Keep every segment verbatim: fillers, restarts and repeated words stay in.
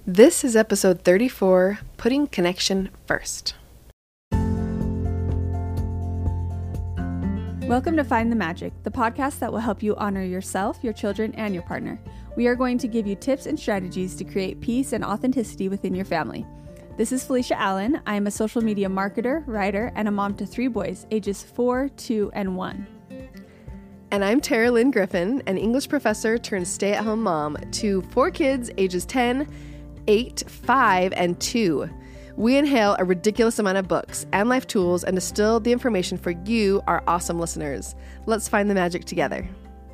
This is episode thirty-four, Putting Connection First. Welcome to Find the Magic, the podcast that will help you honor yourself, your children, and your partner. We are going to give you tips and strategies to create peace and authenticity within your family. This is Felicia Allen. I am a social media marketer, writer, and a mom to three boys, ages four, two, and one. And I'm Tara Lynn Griffin, an English professor turned stay-at-home mom to four kids ages ten, eight, five, and two. We inhale a ridiculous amount of books and life tools and distill the information for you, our awesome listeners. Let's find the magic together.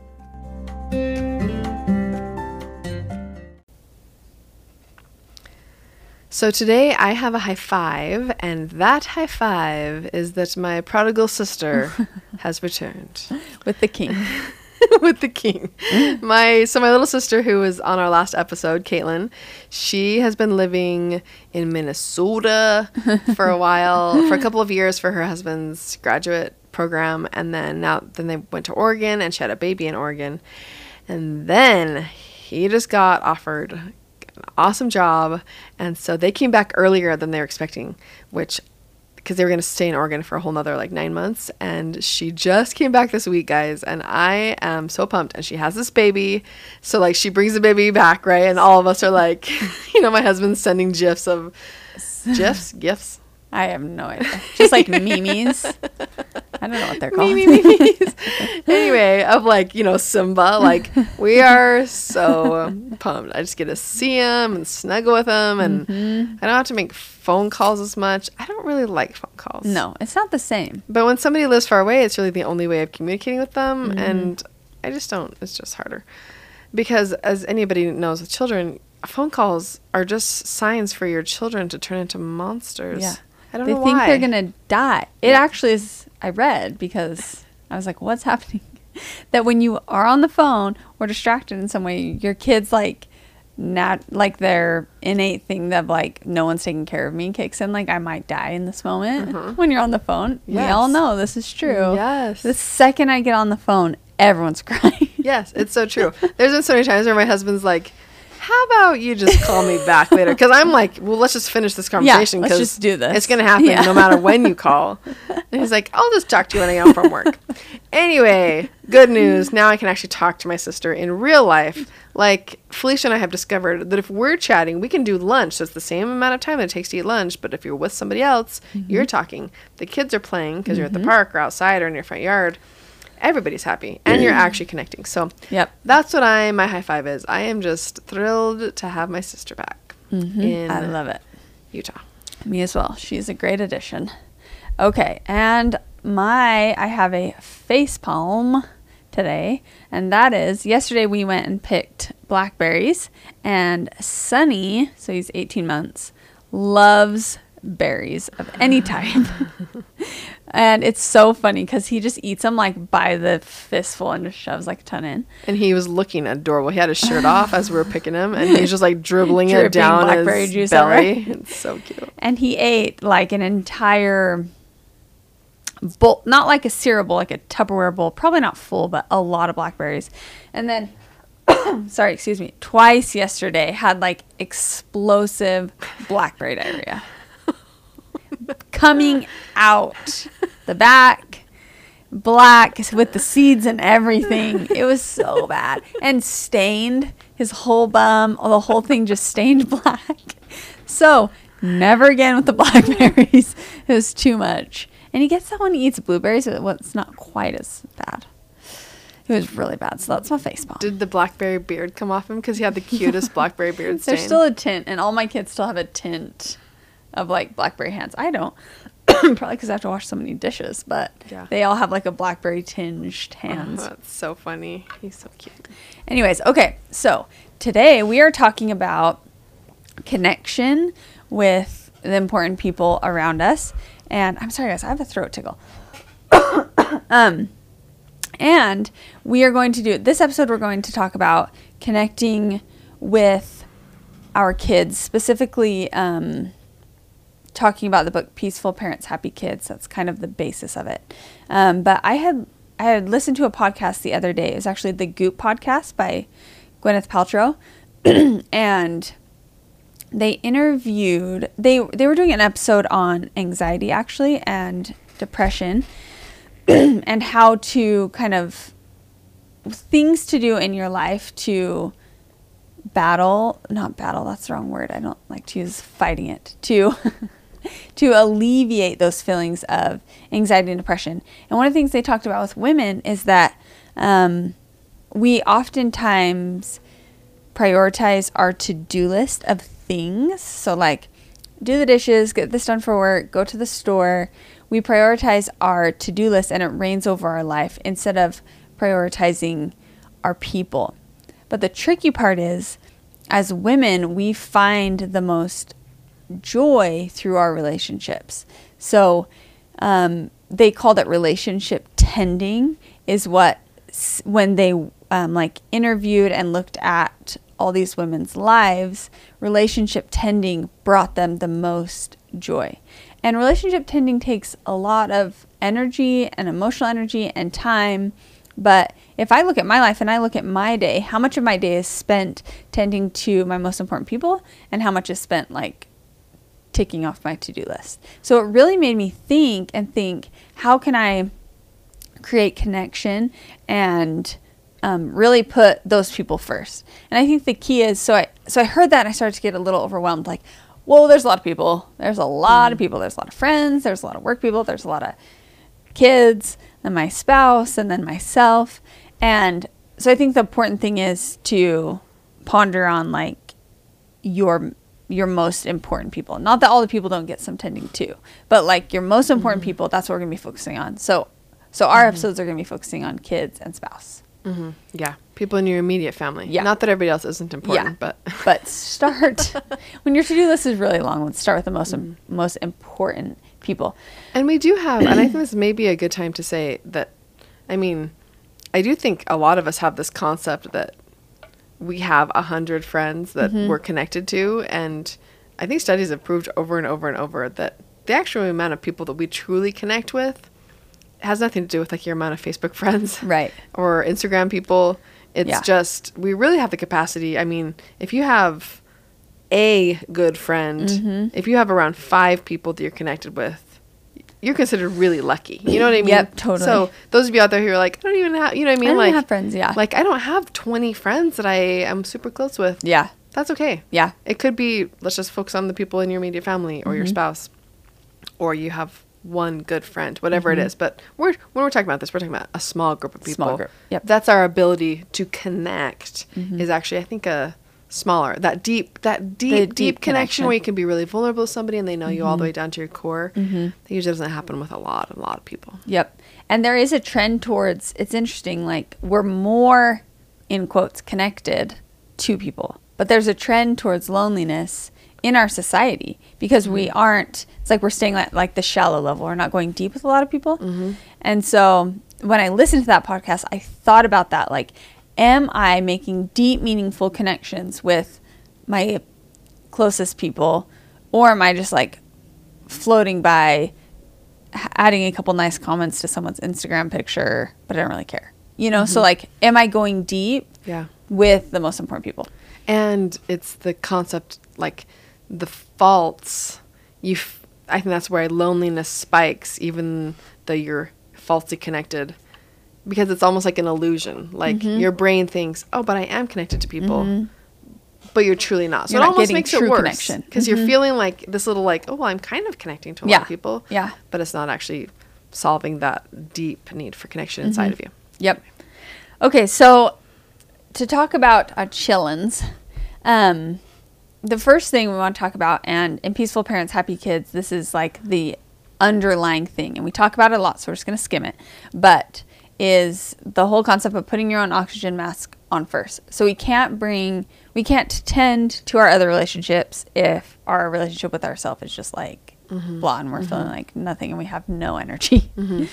So today I have a high five, and that high five is that my prodigal sister has returned. With the king. With the king. My so my little sister, who was on our last episode, Caitlin, she has been living in Minnesota for a while, for a couple of years for her husband's graduate program, and then now then they went to Oregon, and she had a baby in Oregon, and then he just got offered an awesome job, and so they came back earlier than they were expecting, which because they were going to stay in Oregon for a whole nother like nine months. And she just came back this week, guys. And I am so pumped. And she has this baby. So like she brings the baby back, right? And all of us are like, you know, my husband's sending gifs of gifs, gifts. I have no idea. Just like memes. I don't know what they're called. Memes. Anyway, of like, you know, Simba. Like, we are so pumped. I just get to see him and snuggle with him. And mm-hmm. I don't have to make phone calls as much. I don't really like phone calls. No, it's not the same. But when somebody lives far away, it's really the only way of communicating with them. Mm-hmm. And I just don't. It's just harder. Because as anybody knows with children, phone calls are just signs for your children to turn into monsters. Yeah. I don't they know why. They think they're going to die. It yeah. actually is, I read, because I was like, what's happening? That when you are on the phone or distracted in some way, your kids like, not like their innate thing that like, no one's taking care of me kicks in. Like, I might die in this moment mm-hmm. when you're on the phone. Yes. We all know this is true. Yes. The second I get on the phone, everyone's crying. Yes, it's so true. There's been so many times where my husband's like, how about you just call me back later? Because I'm like, well, let's just finish this conversation. Yeah, let's just do this. It's going to happen yeah. no matter when you call. And he's like, I'll just talk to you when I get home from work. Anyway, good news. Now I can actually talk to my sister in real life. Like, Felicia and I have discovered that if we're chatting, we can do lunch. So it's the same amount of time that it takes to eat lunch. But if you're with somebody else, mm-hmm. you're talking. The kids are playing because mm-hmm. you're at the park or outside or in your front yard. Everybody's happy and you're actually connecting. So yep. that's what I, my high five is. I am just thrilled to have my sister back mm-hmm. in I love it. Utah. Me as well. She's a great addition. Okay. And my, I have a face palm today, and that is yesterday we went and picked blackberries, and Sunny, so he's eighteen months, loves berries of any type. And it's so funny because he just eats them like by the fistful and just shoves like a ton in. And he was looking adorable. He had his shirt off as we were picking him, and he's just like dribbling it Dripping down blackberry his juice belly. It's so cute. And he ate like an entire bowl, not like a cereal bowl, like a Tupperware bowl, probably not full, but a lot of blackberries. And then, sorry, excuse me, twice yesterday had like explosive blackberry diarrhea. Coming out the back, black with the seeds and everything. It was so bad. And stained his whole bum. The whole thing just stained black. So never again with the blackberries. It was too much. And he gets that when he eats blueberries, but it's not quite as bad. It was really bad. So that's my face palm. Did the blackberry beard come off him? Because he had the cutest blackberry beard stain. There's still a tint, and all my kids still have a tint of like blackberry hands. I don't. Probably because I have to wash so many dishes, but yeah. They all have like a blackberry tinged hands. Oh, that's so funny. He's so cute. Anyways, okay. So today we are talking about connection with the important people around us. And I'm sorry, guys, I have a throat tickle. um, and we are going to do this episode. We're going to talk about connecting with our kids, specifically, um, talking about the book Peaceful Parents, Happy Kids. That's kind of the basis of it. Um, but I had I had listened to a podcast the other day. It was actually the Goop podcast by Gwyneth Paltrow. And they interviewed, they, they were doing an episode on anxiety actually and depression and how to kind of things to do in your life to battle, not battle, that's the wrong word. I don't like to use fighting it, to to alleviate those feelings of anxiety and depression. And one of the things they talked about with women is that um, we oftentimes prioritize our to-do list of things. So like do the dishes, get this done for work, go to the store. We prioritize our to-do list and it reigns over our life instead of prioritizing our people. But the tricky part is, as women, we find the most joy through our relationships. So um, they called it relationship tending is what, when they um, like interviewed and looked at all these women's lives, relationship tending brought them the most joy. And relationship tending takes a lot of energy and emotional energy and time. But if I look at my life and I look at my day, how much of my day is spent tending to my most important people and how much is spent like ticking off my to-do list. So it really made me think and think, how can I create connection and um, really put those people first? And I think the key is, so I, so I heard that and I started to get a little overwhelmed, like, whoa, there's a lot of people. There's a lot mm. of people. There's a lot of friends. There's a lot of work people. There's a lot of kids and my spouse and then myself. And so I think the important thing is to ponder on like your your most important people. Not that all the people don't get some tending too, but like your most important mm-hmm. people, that's what we're going to be focusing on. So so our mm-hmm. episodes are going to be focusing on kids and spouse. Mm-hmm. Yeah. People in your immediate family. Yeah. Not that everybody else isn't important, yeah. but but start when your to-do list is really long, let's start with the most mm-hmm. um, most important people. And we do have, and I think this may be a good time to say that, I mean, I do think a lot of us have this concept that we have a hundred friends that mm-hmm. we're connected to. And I think studies have proved over and over and over that the actual amount of people that we truly connect with has nothing to do with like your amount of Facebook friends. Right. Or Instagram people. It's yeah. just, we really have the capacity. I mean, if you have a good friend, mm-hmm. if you have around five people that you're connected with, you're considered really lucky. You know what I mean? Yep, totally. So those of you out there who are like, I don't even have, you know what I mean? I don't like, have friends, yeah. Like, I don't have twenty friends that I am super close with. Yeah. That's okay. Yeah. It could be, let's just focus on the people in your immediate family or mm-hmm. your spouse. Or you have one good friend, whatever mm-hmm. it is. But we're when we're talking about this, we're talking about a small group of people. Small group. Yep. That's our ability to connect mm-hmm. is actually, I think, a smaller, that deep, that deep, deep, deep connection, connection where you can be really vulnerable to somebody and they know mm-hmm. you all the way down to your core. Mm-hmm. That usually doesn't happen with a lot, a lot of people. Yep. And there is a trend towards, it's interesting, like we're more, in quotes, connected to people. But there's a trend towards loneliness in our society because mm-hmm. we aren't, it's like we're staying at like the shallow level. We're not going deep with a lot of people. Mm-hmm. And so when I listened to that podcast, I thought about that. Like, am I making deep, meaningful connections with my closest people? Or am I just like floating by, adding a couple nice comments to someone's Instagram picture, but I don't really care? You know, mm-hmm. so like, am I going deep yeah. with the most important people? And it's the concept, like the faults, you. F- I think that's where loneliness spikes, even though you're falsely connected, because it's almost like an illusion. Like mm-hmm. your brain thinks, "Oh, but I am connected to people," mm-hmm. but you're truly not. So you're it not almost makes it worse because mm-hmm. you're feeling like this little, like, "Oh, well, I'm kind of connecting to a yeah. lot of people," yeah, but it's not actually solving that deep need for connection inside mm-hmm. of you. Yep. Okay, so to talk about our chillins, um, the first thing we want to talk about, and in Peaceful Parents, Happy Kids, this is like the underlying thing, and we talk about it a lot, so we're just going to skim it, but is the whole concept of putting your own oxygen mask on first. So we can't bring, we can't tend to our other relationships if our relationship with ourselves is just like mm-hmm. blah, and we're mm-hmm. feeling like nothing, and we have no energy. Mm-hmm.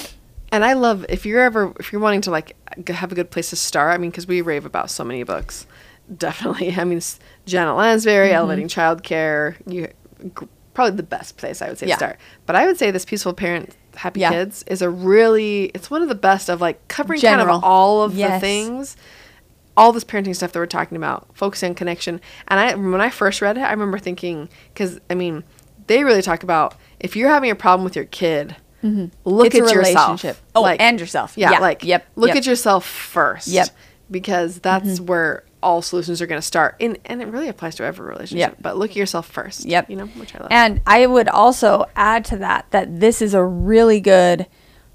And I love, if you're ever, if you're wanting to like have a good place to start, I mean, because we rave about so many books, definitely. I mean, Janet Lansbury, mm-hmm. Elevating Childcare, you probably the best place I would say yeah. to start. But I would say this Peaceful Parent, Happy yeah. Kids is a really, it's one of the best of like covering General. kind of all of yes. the things. all this parenting stuff that we're talking about, focusing on connection. And I, when I first read it, I remember thinking, because, I mean, they really talk about if you're having a problem with your kid, mm-hmm. look it's at yourself. Oh, like, and yourself. Yeah, yeah. like, yep. look yep. at yourself first. Yep. Because that's mm-hmm. where all solutions are going to start. And, and it really applies to every relationship. Yep. But look at yourself first. Yep. You know, which I love. And I would also add to that that this is a really good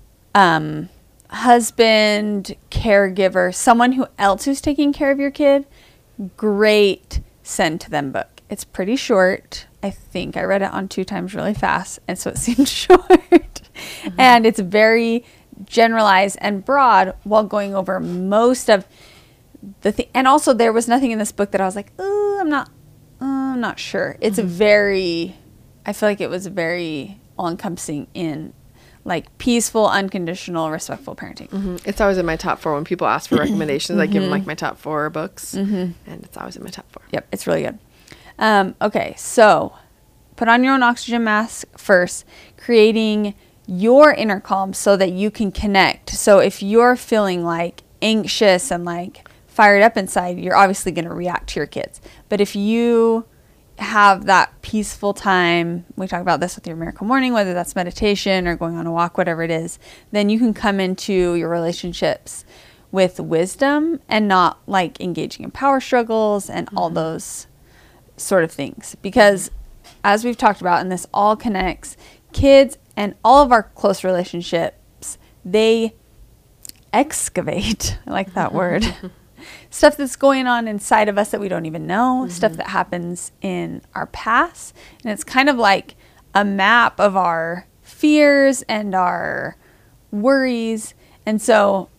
um, husband, caregiver, someone who else who's taking care of your kid. Great send to them book. It's pretty short. I think I read it on two times really fast, and so it seemed short. Mm-hmm. And it's very generalized and broad while going over most of the thing. And also, there was nothing in this book that I was like, oh, I'm not, uh, I'm not sure. It's mm-hmm. a very, I feel like it was very all-encompassing in like peaceful, unconditional, respectful parenting. Mm-hmm. It's always in my top four when people ask for recommendations. Mm-hmm. I give them like my top four books, mm-hmm. and it's always in my top four. Yep, it's really good. Um, okay, so put on your own oxygen mask first, creating your inner calm so that you can connect. So if you're feeling like anxious and like fired up inside, you're obviously going to react to your kids. But if you have that peaceful time, we talk about this with your Miracle Morning, whether that's meditation or going on a walk, whatever it is, then you can come into your relationships with wisdom and not like engaging in power struggles and mm-hmm. all those sort of things. Because as we've talked about, and this all connects, kids and all of our close relationships, they excavate, I like that word, stuff that's going on inside of us that we don't even know, mm-hmm. stuff that happens in our past. And it's kind of like a map of our fears and our worries. And so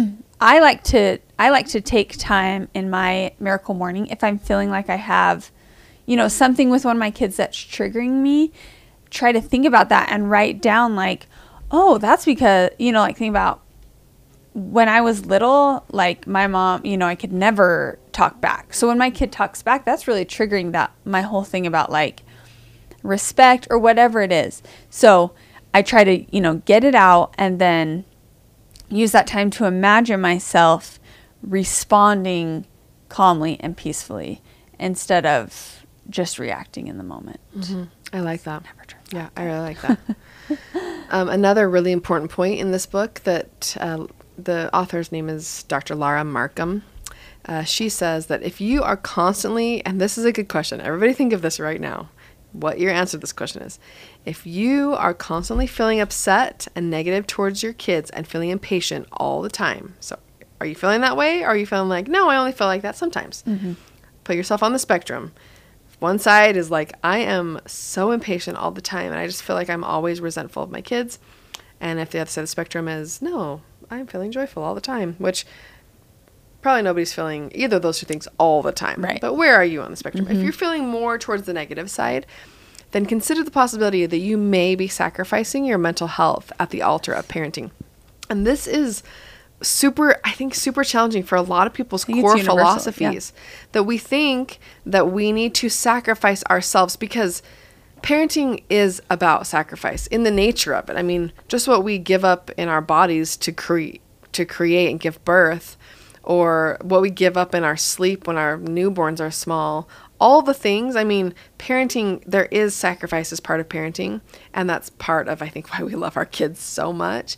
I like to I like to take time in my Miracle Morning if I'm feeling like I have, you know, something with one of my kids that's triggering me, try to think about that and write down like, oh, that's because, you know, like think about when I was little, like my mom, you know, I could never talk back. So when my kid talks back, that's really triggering that my whole thing about like respect or whatever it is. So I try to, you know, get it out and then use that time to imagine myself responding calmly and peacefully instead of just reacting in the moment. Mm-hmm. I like that. Never turn back. Yeah, I really like that. um, another really important point in this book that uh, the author's name is Doctor Lara Markham. Uh, she says that if you are constantly, and this is a good question, everybody think of this right now, what your answer to this question is. If you are constantly feeling upset and negative towards your kids and feeling impatient all the time, so are you feeling that way? Or are you feeling like, no, I only feel like that sometimes? Mm-hmm. Put yourself on the spectrum. One side is like, I am so impatient all the time and I just feel like I'm always resentful of my kids. And if the other side of the spectrum is, no, I'm feeling joyful all the time, which probably nobody's feeling either of those two things all the time. Right. But where are you on the spectrum? Mm-hmm. If you're feeling more towards the negative side, then consider the possibility that you may be sacrificing your mental health at the altar of parenting. And this is super, I think, super challenging for a lot of people's core philosophies, yeah. that we think that we need to sacrifice ourselves because parenting is about sacrifice in the nature of it. I mean, just what we give up in our bodies to create, to create and give birth, or what we give up in our sleep when our newborns are small, all the things. I mean, parenting, there is sacrifice as part of parenting, and that's part of, I think, why we love our kids so much.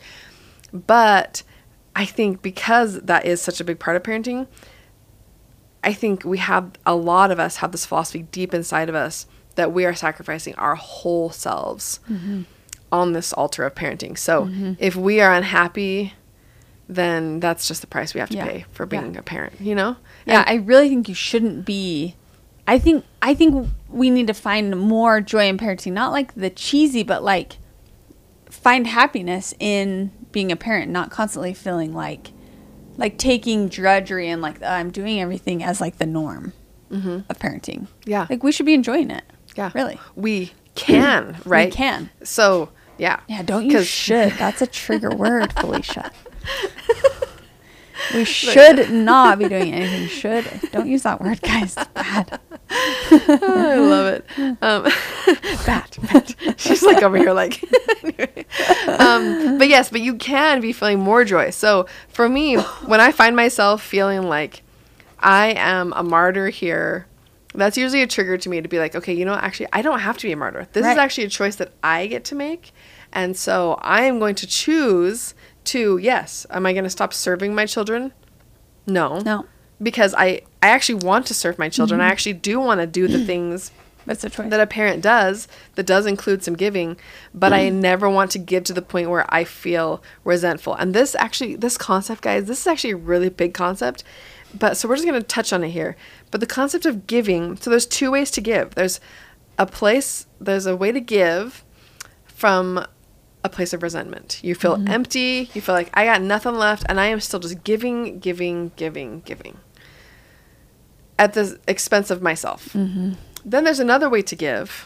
But I think because that is such a big part of parenting, I think we have, a lot of us have this philosophy deep inside of us that we are sacrificing our whole selves mm-hmm. on this altar of parenting. So mm-hmm. if we are unhappy, then that's just the price we have to yeah. pay for being yeah. a parent, you know? Yeah, and I really think you shouldn't be. I think I think we need to find more joy in parenting, not like the cheesy, but like find happiness in being a parent, not constantly feeling like like taking drudgery and like, oh, I'm doing everything as like the norm mm-hmm. of parenting. Yeah. Like we should be enjoying it. Yeah. Really. We can, right? We can. So, yeah. Yeah, don't you should. That's a trigger word, Felicia. We should not be doing anything. Should. Don't use that word, guys. It's bad. Oh, I love it. Um, bad, bad. She's like over here like. Anyway. Um, but yes, but you can be feeling more joy. So for me, when I find myself feeling like I am a martyr here, that's usually a trigger to me to be like, okay, you know, actually, I don't have to be a martyr. This Right. is actually a choice that I get to make. And so I am going to choose to, yes, am I going to stop serving my children? No. No. Because I, I actually want to serve my children. Mm-hmm. I actually do want to do the things That's a choice. that a parent does, that does include some giving, but I never want to give to the point where I feel resentful. And this actually, this concept, guys, this is actually a really big concept. But so we're just going to touch on it here. But the concept of giving, so there's two ways to give. There's a place, there's a way to give from a place of resentment. You feel mm-hmm. empty. You feel like I got nothing left, and I am still just giving, giving, giving, giving at the expense of myself. Mm-hmm. Then there's another way to give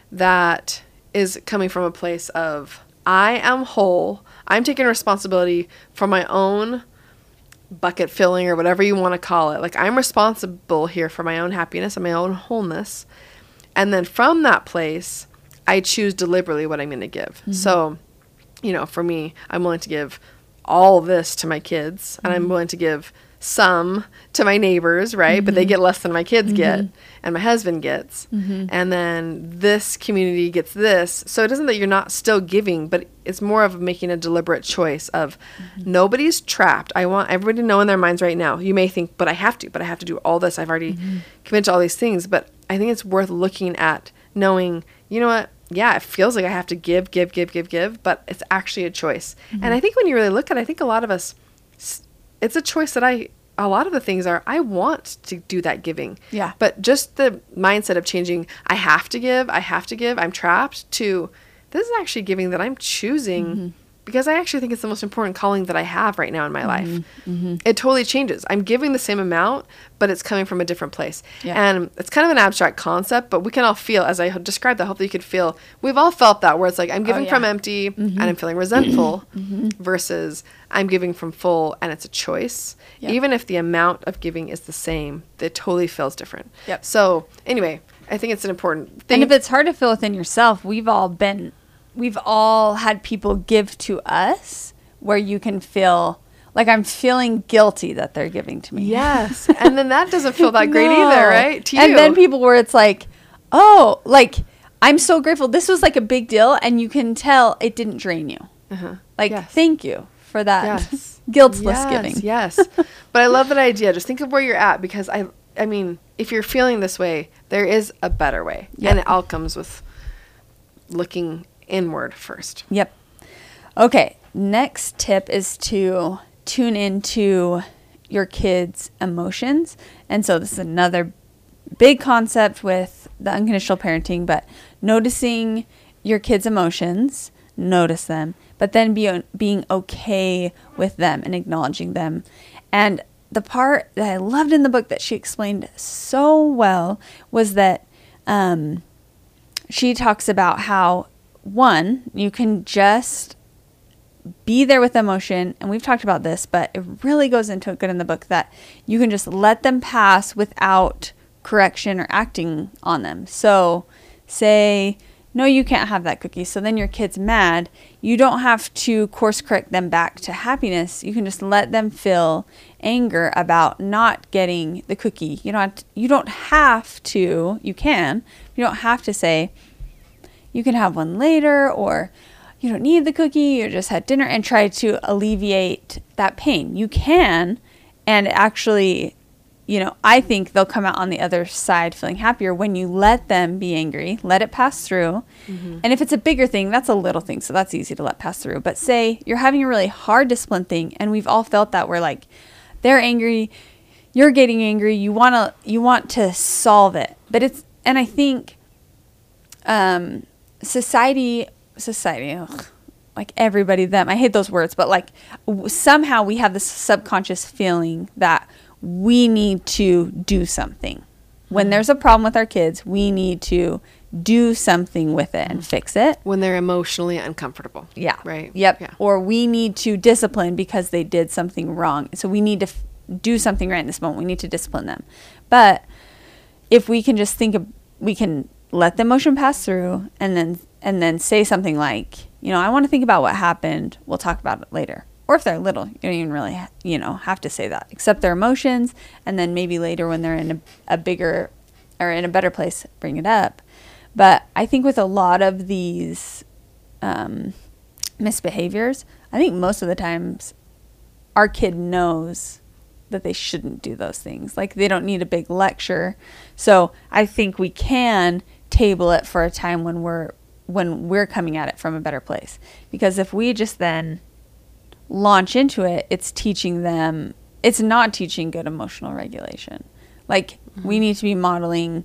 that is coming from a place of I am whole. I'm taking responsibility for my own bucket filling or whatever you want to call it. Like I'm responsible here for my own happiness and my own wholeness. And then from that place, I choose deliberately what I'm going to give. Mm-hmm. So, you know, for me, I'm willing to give all this to my kids, and mm-hmm. I'm willing to give some to my neighbors, right? Mm-hmm. But they get less than my kids mm-hmm. get and my husband gets. Mm-hmm. And then this community gets this. So it isn't that you're not still giving, but it's more of making a deliberate choice of mm-hmm. nobody's trapped. I want everybody to know in their minds right now. You may think, but I have to, but I have to do all this. I've already mm-hmm. committed to all these things. But I think it's worth looking at knowing, you know what? Yeah, it feels like I have to give, give, give, give, give, but it's actually a choice. Mm-hmm. And I think when you really look at it, I think a lot of us, it's a choice that I, a lot of the things are, I want to do that giving. Yeah. But just the mindset of changing, I have to give, I have to give, I'm trapped, to this is actually giving that I'm choosing mm-hmm. because I actually think it's the most important calling that I have right now in my mm-hmm. life. Mm-hmm. It totally changes. I'm giving the same amount, but it's coming from a different place. Yeah. And it's kind of an abstract concept, but we can all feel, as I described that, hopefully you could feel, we've all felt that where it's like, I'm giving oh, yeah. from empty mm-hmm. and I'm feeling resentful mm-hmm. versus I'm giving from full and it's a choice. Yep. Even if the amount of giving is the same, it totally feels different. Yep. So anyway, I think it's an important thing. And if it's hard to feel within yourself, we've all been, we've all had people give to us where you can feel like I'm feeling guilty that they're giving to me. Yes. And then that doesn't feel that great no. either, right? To you. And then people where it's like, oh, like I'm so grateful. This was like a big deal. And you can tell it didn't drain you. Uh-huh. Like, yes. thank you for that. Yes. Guiltless yes, giving. Yes. But I love that idea. Just think of where you're at, because I, I mean, if you're feeling this way, there is a better way. Yep. And it all comes with looking inward first. Yep. Okay. Next tip is to tune into your kids' emotions. And so this is another big concept with the unconditional parenting, but noticing your kids' emotions, notice them, but then be, being okay with them and acknowledging them. And the part that I loved in the book that she explained so well was that um, she talks about how, one, you can just be there with emotion. And we've talked about this, but it really goes into it good in the book that you can just let them pass without correction or acting on them. So say, no, you can't have that cookie. So then your kid's mad. You don't have to course correct them back to happiness. You can just let them feel anger about not getting the cookie. You don't have to, you don't have to, you can, you don't have to say, you can have one later, or you don't need the cookie, you just had dinner, and try to alleviate that pain. You can, and actually, you know, I think they'll come out on the other side feeling happier when you let them be angry, let it pass through. Mm-hmm. And if it's a bigger thing, that's a little thing, so that's easy to let pass through. But say you're having a really hard discipline thing, and we've all felt that, where like they're angry, you're getting angry, you want to you want to solve it. But it's, and I think um, society society ugh, like everybody, them, I hate those words, but like w- somehow we have this subconscious feeling that we need to do something. When there's a problem with our kids, we need to do something with it and fix it. When they're emotionally uncomfortable. Yeah. Right. Yep. Yeah. Or we need to discipline because they did something wrong. So we need to f- do something right in this moment. We need to discipline them. But if we can just think of, we can let the emotion pass through and then and then say something like, you know, I want to think about what happened. We'll talk about it later. Or Or if they're little, you don't even really, ha- you know, have to say that. Accept their emotions, and then maybe later when they're in a, a bigger or in a better place, bring it up. But I think with a lot of these um, misbehaviors, I think most of the times our kid knows that they shouldn't do those things. Like, they don't need a big lecture. So I think we can table it for a time when we're when we're coming at it from a better place. Because if we just then launch into it, it's teaching them, it's not teaching good emotional regulation. Like, mm-hmm. we need to be modeling,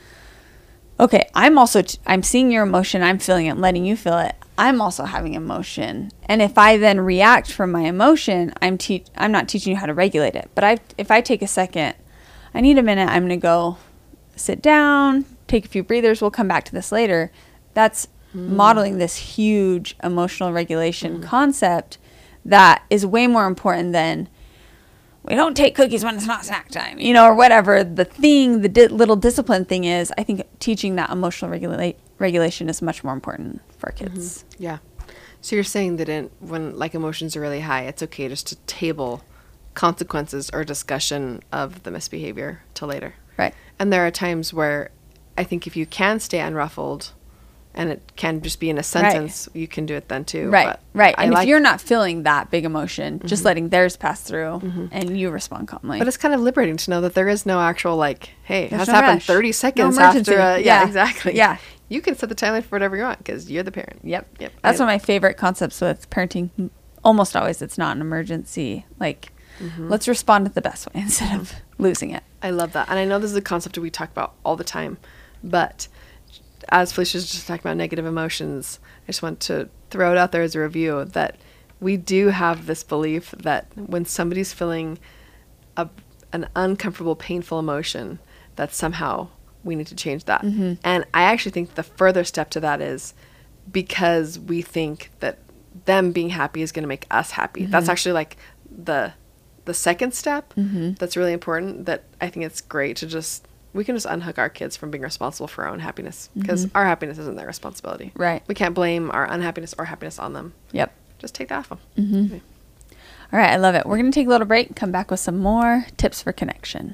okay, I'm also, t- I'm seeing your emotion, I'm feeling it, letting you feel it. I'm also having emotion. And if I then react from my emotion, I'm te- I'm not teaching you how to regulate it. But I, if I take a second, I need a minute, I'm going to go sit down, take a few breathers, we'll come back to this later. That's mm. modeling this huge emotional regulation mm. concept that is way more important than, we don't take cookies when it's not snack time, you know, or whatever the thing, the di- little discipline thing is. I think teaching that emotional regula- regulation is much more important for kids. Mm-hmm. Yeah. So you're saying that in, when like emotions are really high, it's okay just to table consequences or discussion of the misbehavior till later. Right. And there are times where I think if you can stay unruffled, and it can just be in a sentence, right. you can do it then too. Right, but right. I and like, if you're not feeling that big emotion, mm-hmm. just letting theirs pass through mm-hmm. and you respond calmly. But it's kind of liberating to know that there is no actual like, hey, it has no happened rush. thirty seconds no after. A, yeah, yeah, exactly. Yeah. You can set the timeline for whatever you want because you're the parent. Yep. Yep. That's I, one of my favorite concepts with parenting. Almost always it's not an emergency. Like, mm-hmm. let's respond to the best way instead mm-hmm. of losing it. I love that. And I know this is a concept that we talk about all the time, but as Felicia's just talking about negative emotions, I just want to throw it out there as a review that we do have this belief that when somebody's feeling a, an uncomfortable, painful emotion, that somehow we need to change that. Mm-hmm. And I actually think the further step to that is because we think that them being happy is going to make us happy. Mm-hmm. That's actually like the the second step mm-hmm. that's really important, that I think it's great to just... we can just unhook our kids from being responsible for our own happiness because mm-hmm. our happiness isn't their responsibility. Right. We can't blame our unhappiness or happiness on them. Yep. Just take that off them. Mm-hmm. Okay. All right. I love it. We're going to take a little break and come back with some more tips for connection.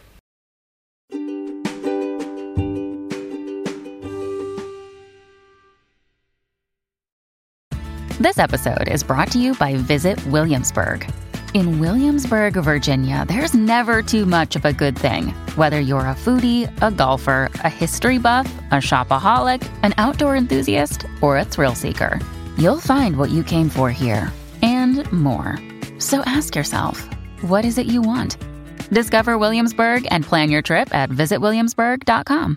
This episode is brought to you by Visit Williamsburg. In Williamsburg, Virginia, there's never too much of a good thing. Whether you're a foodie, a golfer, a history buff, a shopaholic, an outdoor enthusiast, or a thrill seeker, you'll find what you came for here and more. So ask yourself, what is it you want? Discover Williamsburg and plan your trip at visit williamsburg dot com.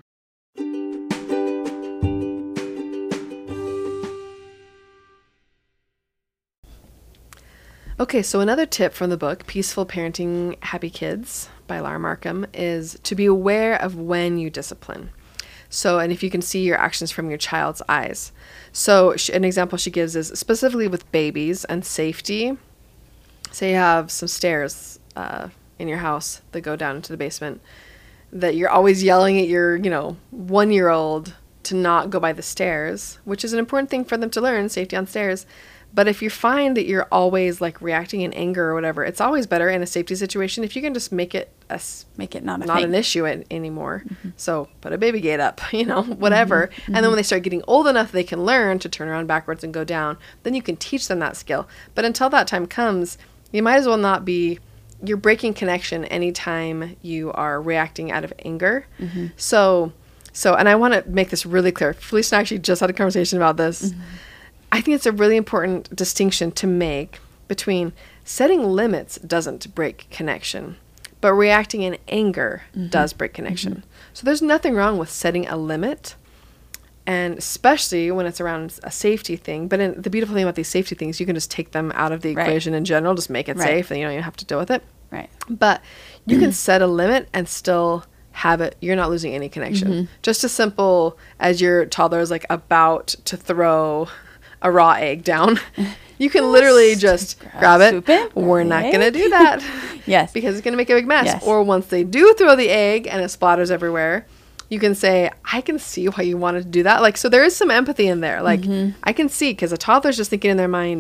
Okay, so another tip from the book, Peaceful Parenting Happy Kids by Lara Markham, is to be aware of when you discipline. So, and if you can see your actions from your child's eyes. So she, an example she gives is specifically with babies and safety. Say you have some stairs uh, in your house that go down into the basement, that you're always yelling at your, you know, one-year-old to not go by the stairs, which is an important thing for them to learn, safety on stairs. But if you find that you're always like reacting in anger or whatever, it's always better in a safety situation if you can just make it a, make it not a not thing. an issue in, anymore. Mm-hmm. So put a baby gate up, you know, whatever. Mm-hmm. And then when they start getting old enough, they can learn to turn around backwards and go down. Then you can teach them that skill. But until that time comes, you might as well not be. You're breaking connection anytime you are reacting out of anger. Mm-hmm. So, so, and I want to make this really clear. Felicia and I actually just had a conversation about this. Mm-hmm. I think it's a really important distinction to make between setting limits doesn't break connection, but reacting in anger mm-hmm. does break connection. Mm-hmm. So there's nothing wrong with setting a limit, and especially when it's around a safety thing. But in, the beautiful thing about these safety things, you can just take them out of the right. equation in general, just make it right. safe, and you don't even have to deal with it. Right. But you can set a limit and still have it. You're not losing any connection. Mm-hmm. Just as simple as your toddler is like about to throw a raw egg down. You can literally just grab, grab it. it. We're not going to do that. Yes. Because it's going to make a big mess. Yes. Or once they do throw the egg and it splatters everywhere, you can say, I can see why you wanted to do that. Like, so there is some empathy in there. Like, mm-hmm. I can see, because a toddler's just thinking in their mind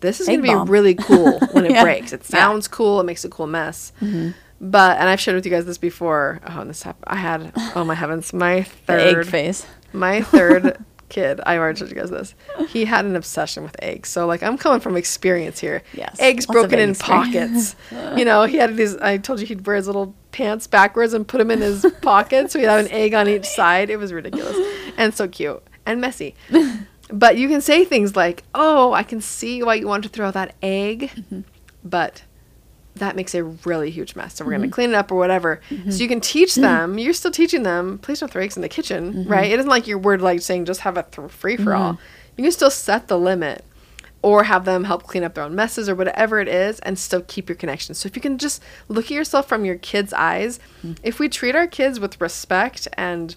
this is Egg going to be bomb. really cool when it Yeah. breaks. It sounds cool. It makes a cool mess. Mm-hmm. But, and I've shared with you guys this before. Oh, and this happened. I had, oh my heavens, my The third, egg phase. my third kid, I already told you guys this. He had an obsession with eggs. So like I'm coming from experience here. Yes, Eggs lots of broken egg in experience. pockets. You know, he had these, I told you he'd wear his little pants backwards and put them in his pockets. So he'd have an egg on each side. It was ridiculous and so cute and messy. But you can say things like, oh, I can see why you want to throw that egg, mm-hmm. but that makes a really huge mess. So we're mm-hmm. going to clean it up or whatever. Mm-hmm. So you can teach them, you're still teaching them, please don't throw eggs in the kitchen, mm-hmm. right? It isn't like your word like saying just have a th- free-for-all. Mm-hmm. You can still set the limit or have them help clean up their own messes or whatever it is and still keep your connection. So if you can just look at yourself from your kids' eyes, mm-hmm. if we treat our kids with respect and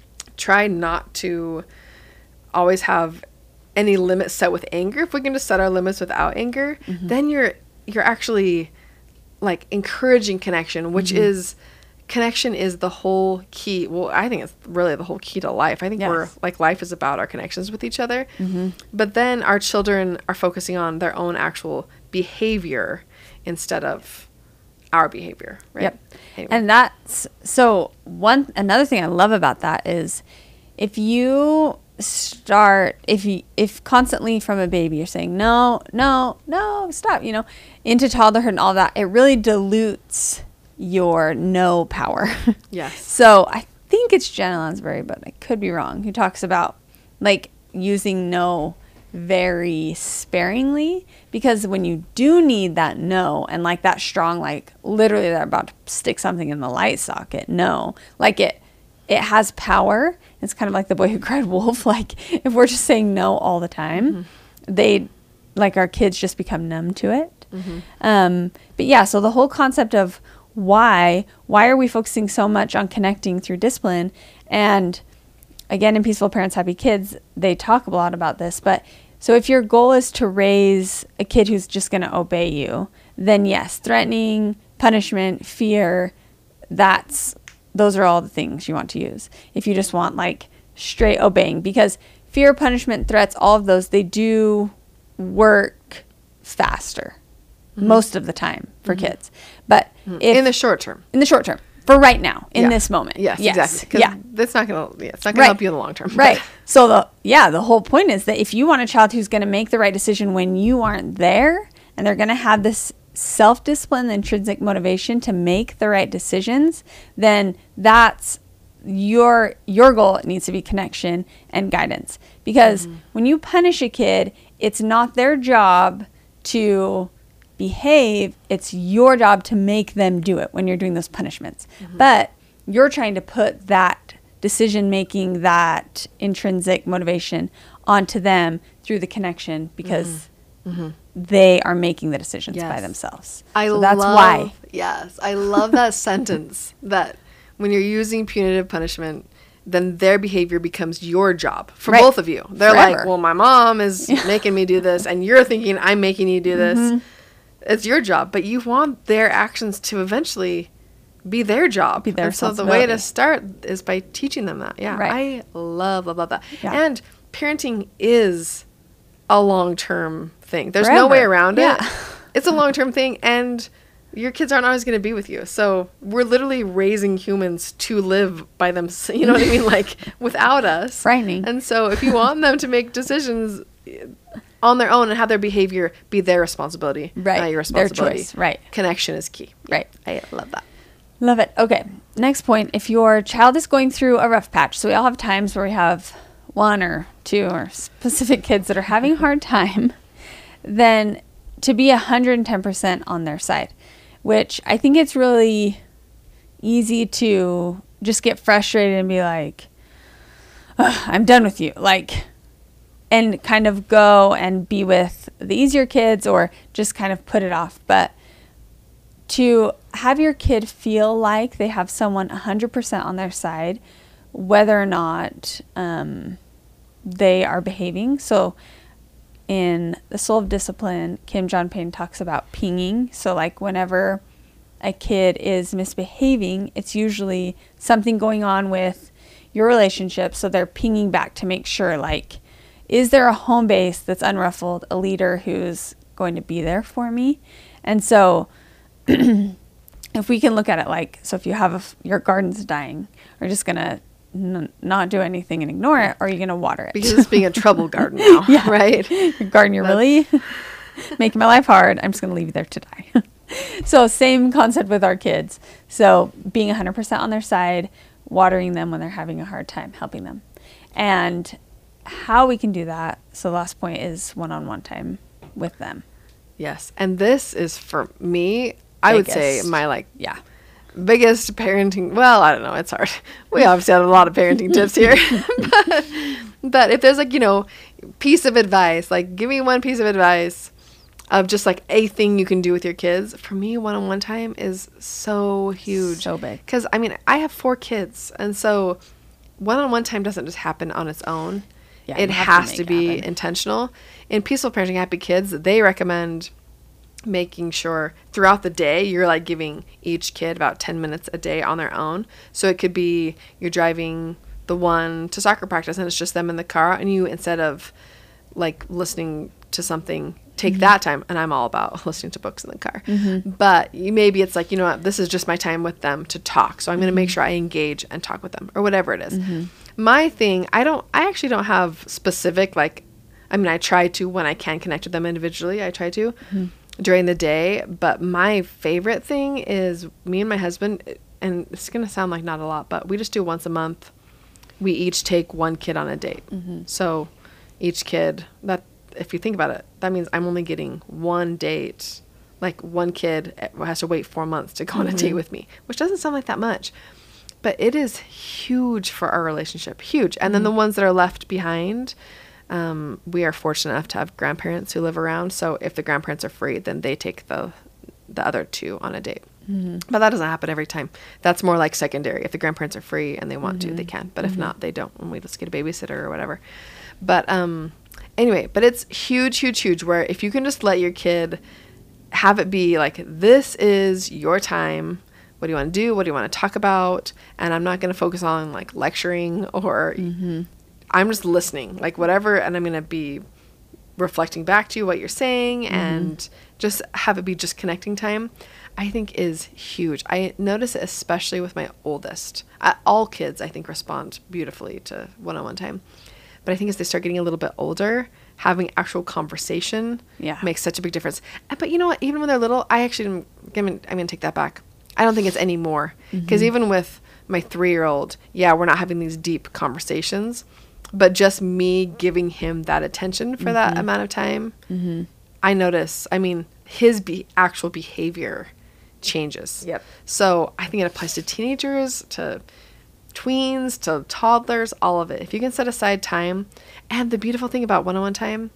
try not to always have any limits set with anger, if we can just set our limits without anger, mm-hmm. then you're you're actually like encouraging connection, which mm-hmm. is connection is the whole key. Well, I think it's really the whole key to life. I think yes. we're like life is about our connections with each other. Mm-hmm. But then our children are focusing on their own actual behavior instead of our behavior, right? Yep. Anyway. And that's so one another thing I love about that is if you start if you if constantly from a baby you're saying no no no stop, you know, into toddlerhood and all that, it really dilutes your no power. Yes. So I think it's Jenna Lansbury, but I could be wrong, who talks about like using no very sparingly, because when you do need that no and like that strong, like literally they're about to stick something in the light socket, no, like it it has power. It's kind of like The Boy Who Cried Wolf. Like if we're just saying no all the time, mm-hmm. they, like our kids just become numb to it. Mm-hmm. Um, but yeah, so the whole concept of why, why are we focusing so much on connecting through discipline? And again, in Peaceful Parents, Happy Kids, they talk a lot about this. But so if your goal is to raise a kid who's just going to obey you, then yes, threatening, punishment, fear, that's those are all the things you want to use. If you just want like straight obeying, because fear, punishment, threats, all of those, they do work faster mm-hmm. most of the time for mm-hmm. kids. But mm-hmm. if, in the short term, in the short term, for right now, in yeah. this moment. Yes, yes. exactly. Yeah. That's not going to, yeah, it's not going right. to help you in the long term. Right. So the, yeah, the whole point is that if you want a child who's going to make the right decision when you aren't there, and they're going to have this self-discipline, intrinsic motivation to make the right decisions, then that's your your goal. It needs to be connection and guidance, because mm-hmm. when you punish a kid, it's not their job to behave, it's your job to make them do it when you're doing those punishments. Mm-hmm. But you're trying to put that decision making, that intrinsic motivation onto them through the connection, because mm-hmm. Mm-hmm. they are making the decisions yes. by themselves. I so that's love, why. Yes, I love that sentence, that when you're using punitive punishment, then their behavior becomes your job for right. both of you. They're Forever. like, well, my mom is making me do this, and you're thinking I'm making you do this. Mm-hmm. It's your job, but you want their actions to eventually be their job. Be their and so the way to start is by teaching them that. Yeah, right. I love, love, love that. Yeah. And parenting is a long-term thing. There's Forever. no way around yeah. it. It's a long-term thing, and your kids aren't always going to be with you. So we're literally raising humans to live by them. You know what I mean? Like without us. Frightening. And so if you want them to make decisions on their own and have their behavior be their responsibility, right. not your responsibility. Their choice. Right. Connection is key. Right. I love that. Love it. Okay. Next point. If your child is going through a rough patch, so we all have times where we have one or two or specific kids that are having a hard time, then to be one hundred ten percent on their side, which I think it's really easy to just get frustrated and be like, I'm done with you. Like, and kind of go and be with the easier kids or just kind of put it off. But to have your kid feel like they have someone one hundred percent on their side, whether or not um, they are behaving. So in The Soul of Discipline, Kim John Payne talks about pinging. So like whenever a kid is misbehaving, it's usually something going on with your relationship. So they're pinging back to make sure, like, is there a home base that's unruffled, a leader who's going to be there for me. And so if we can look at it like, so if you have a, your garden's dying, are you just going to n- not do anything and ignore it, or are you going to water it? Because it's being a trouble garden now, yeah. right? Your garden, you're really making my life hard. I'm just going to leave you there to die. So same concept with our kids. So being one hundred percent on their side, watering them when they're having a hard time, helping them. And how we can do that, so the last point is one-on-one time with them. Yes. And this is, for me, I would say Biggest. my, like, Yeah. biggest parenting, well, I don't know, it's hard. We obviously have a lot of parenting tips here. but, but if there's, like, you know, piece of advice, like, give me one piece of advice of just, like, a thing you can do with your kids. For me, one-on-one time is so huge. So big. Because, I mean, I have four kids. And so one-on-one time doesn't just happen on its own. Yeah, it you have to has make to it be happen. intentional. In Peaceful Parenting Happy Kids, they recommend making sure throughout the day you're like giving each kid about ten minutes a day on their own. So it could be you're driving the one to soccer practice and it's just them in the car, and you, instead of like listening to something, take Mm-hmm. that time. And I'm all about listening to books in the car. Mm-hmm. But you, maybe it's like, you know what, this is just my time with them to talk. So I'm going to Mm-hmm. make sure I engage and talk with them, or whatever it is. My thing, I don't, I actually don't have specific, like, I mean, I try to when I can connect with them individually, I try to during the day. But my favorite thing is me and my husband, and it's going to sound like not a lot, but we just do once a month. We each take one kid on a date. So each kid, that, if you think about it, that means I'm only getting one date. Like, one kid has to wait four months to go on a date with me, which doesn't sound like that much. But it is huge for our relationship, huge. And then the ones that are left behind, um, we are fortunate enough to have grandparents who live around. So if the grandparents are free, then they take the the other two on a date. But that doesn't happen every time. That's more like secondary. If the grandparents are free and they want to, they can. But if not, they don't. And we just get a babysitter or whatever. But um, anyway, but it's huge, huge, huge. Where if you can just let your kid have it be like, this is your time. What do you want to do? What do you want to talk about? And I'm not going to focus on like lecturing, or I'm just listening, like whatever. And I'm going to be reflecting back to you what you're saying, and just have it be just connecting time, I think is huge. I notice it especially with my oldest. I, all kids, I think, respond beautifully to one-on-one time. But I think as they start getting a little bit older, having actual conversation Yeah. makes such a big difference. Uh, But you know what? Even when they're little, I actually, I'm going to take that back. I don't think it's any more. Because even with my three-year-old, yeah, we're not having these deep conversations. But just me giving him that attention for that amount of time, I notice, I mean, his be- actual behavior changes. Yep. So I think it applies to teenagers, to tweens, to toddlers, all of it. If you can set aside time. And the beautiful thing about one-on-one time,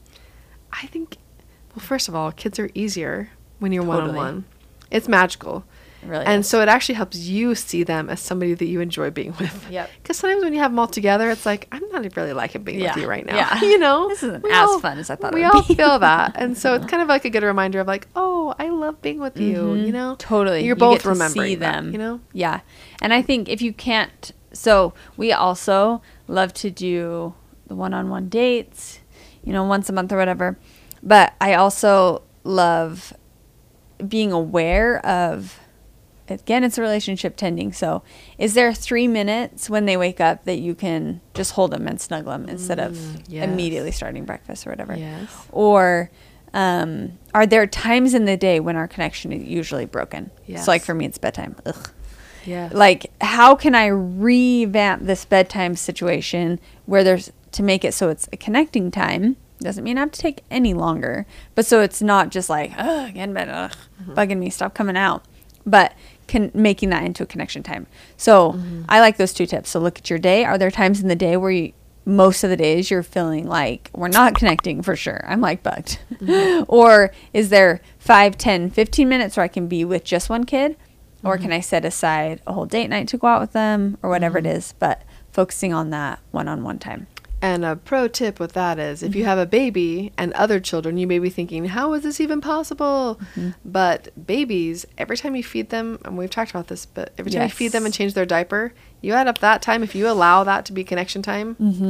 I think, well, first of all, kids are easier when you're Totally. one-on-one. It's magical. It really And is. so it actually helps you see them as somebody that you enjoy being with. Yep. Because sometimes when you have them all together, it's like, I'm not really liking being Yeah. with you right now. Yeah. You know? This isn't We as all- fun as I thought it We would all be. feel that. And so it's kind of like a good reminder of like, oh, I love being with you, you know? Totally. You're You both get to remembering see that, them. you know? Yeah. And I think if you can't, so we also love to do the one-on-one dates, you know, once a month or whatever. But I also love being aware of, again, it's a relationship tending. So is there three minutes when they wake up that you can just hold them and snuggle them instead of yes. immediately starting breakfast or whatever? Yes. Or um, are there times in the day when our connection is usually broken? Yes. So like for me, it's bedtime. Ugh. Yes. Like, how can I revamp this bedtime situation where there's, to make it so it's a connecting time? Doesn't mean I have to take any longer, but so it's not just like, ugh, get in bed, ugh, bugging me, stop coming out. But can, making that into a connection time. So I like those two tips. So look at your day. Are there times in the day where you, most of the days you're feeling like we're not connecting for sure? I'm like bugged. Or is there five, ten, fifteen minutes where I can be with just one kid? Or can I set aside a whole date night to go out with them or whatever it is, but focusing on that one-on-one time. And a pro tip with that is if you have a baby and other children, you may be thinking, how is this even possible? But babies, every time you feed them, and we've talked about this, but every time you feed them and Yes. change their diaper, you add up that time. If you allow that to be connection time,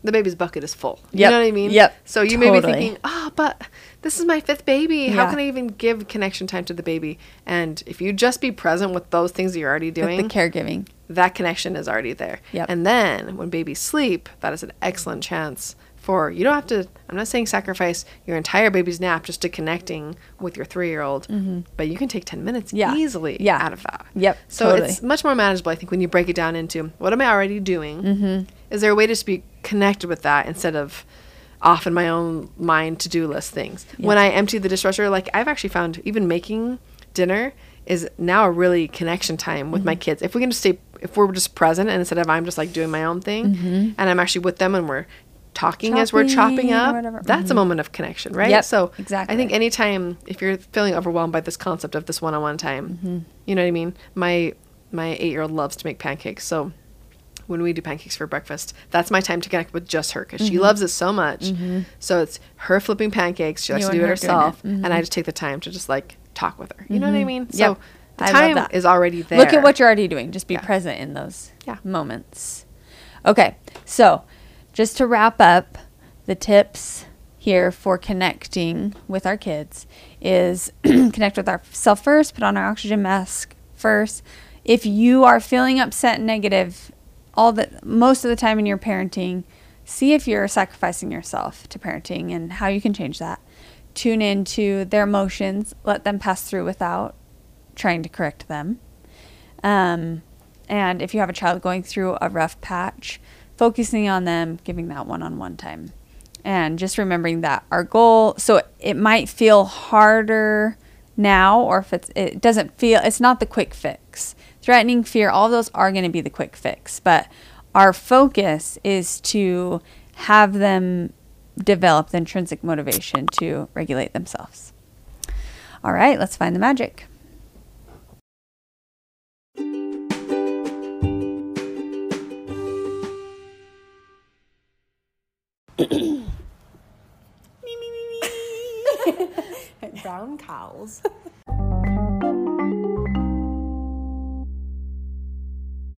the baby's bucket is full. You Yep. know what I mean? Yep. So you may be Totally. thinking, oh, but this is my fifth baby. How Yeah. can I even give connection time to the baby? And if you just be present with those things that you're already With doing, the caregiving. that connection is already there. Yep. And then when babies sleep, that is an excellent chance for, you don't have to, I'm not saying sacrifice your entire baby's nap just to connecting with your three-year-old, but you can take ten minutes Yeah. easily Yeah. out of that. Yep, So totally. it's much more manageable, I think, when you break it down into what am I already doing? Mm-hmm. Is there a way to just be connected with that instead of off in my own mind to-do list things? When I empty the dishwasher, like I've actually found even making dinner is now a really connection time with my kids. If we can just stay, if we're just present and instead of I'm just like doing my own thing and I'm actually with them and we're talking as we're chopping Chopping or up, whatever. that's a moment of connection, right? Yep, So exactly. I think anytime, if you're feeling overwhelmed by this concept of this one-on-one time, Mm-hmm. you know what I mean? My, my eight-year-old loves to make pancakes. So when we do pancakes for breakfast, that's my time to connect with just her because she Mm-hmm. loves it so much. So it's her flipping pancakes. She likes You to do and it her doing herself. it. Mm-hmm. And I just take the time to just like talk with her. You know what I mean? Yep. So the I love time that. is already there. Look at what you're already doing. Just be Yeah. present in those Yeah. moments. Okay. So just to wrap up, the tips here for connecting with our kids is connect with ourselves first, put on our oxygen mask first. If you are feeling upset and negative all the most of the time in your parenting, see if you're sacrificing yourself to parenting and how you can change that. Tune into their emotions, let them pass through without trying to correct them. Um, and if you have a child going through a rough patch, focusing on them, giving that one-on-one time. And just remembering that our goal, so it might feel harder now, or if it's, it doesn't feel, it's not the quick fix. Threatening, fear, all those are going to be the quick fix. But our focus is to have them develop the intrinsic motivation to regulate themselves. All right, let's find the magic. brown cows.